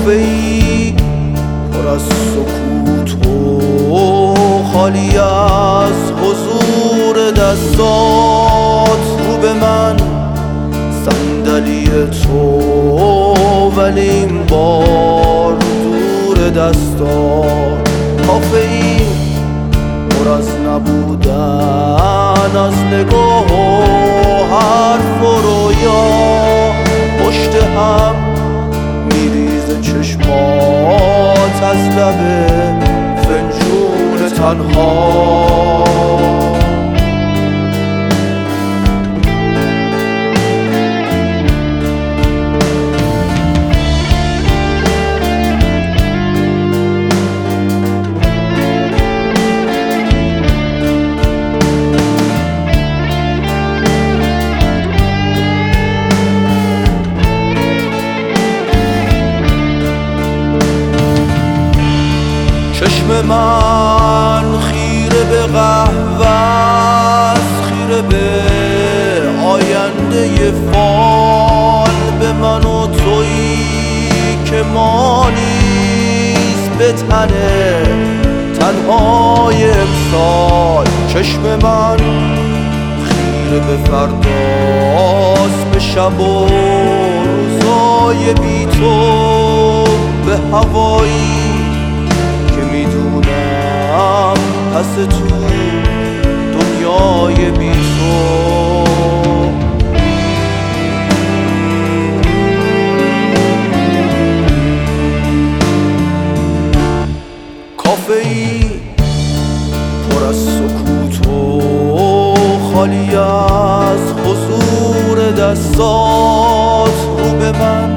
کافه‌ای پر از سکوت و خالی از حضور دستات، رو به من صندلی تو ولی این بار دور دستات. کافه‌ای پر از نبودن، از نگاه و حرف و رویا، پشت هم میریزه چشمات از لب فنجون تنها. چشم من خیره به قهوه‌ست، خیره به آینده فال، به من و تویی که ما نیست به تنهای امسال. چشم من خیره به فرداست، به شب و روزای بی تو، به هوایی میدونم پس تو دنیای بی تو. کافه‌ای پر از سکوت و خالی از حضور دستات، رو به من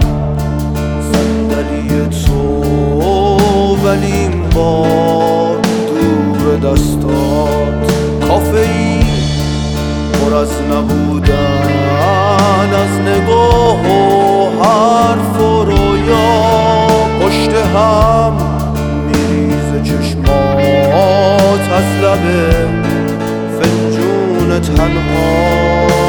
صندلی تو ولی این بار دور دستات. کافه‌ای پر از نبودن، از نگاه و حرف و رویا، پشت هم میریزه چشمات از لب فنجون تنها.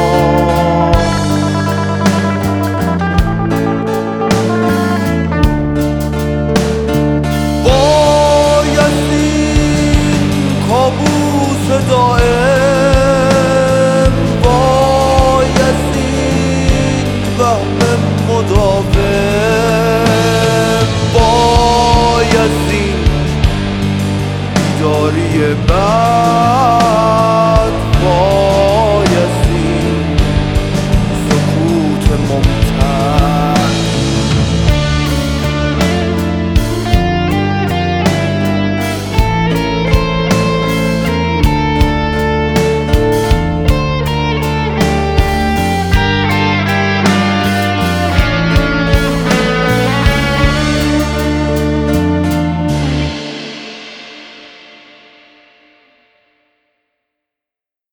دائم بایستین وهم مداوم، بایستین بیداری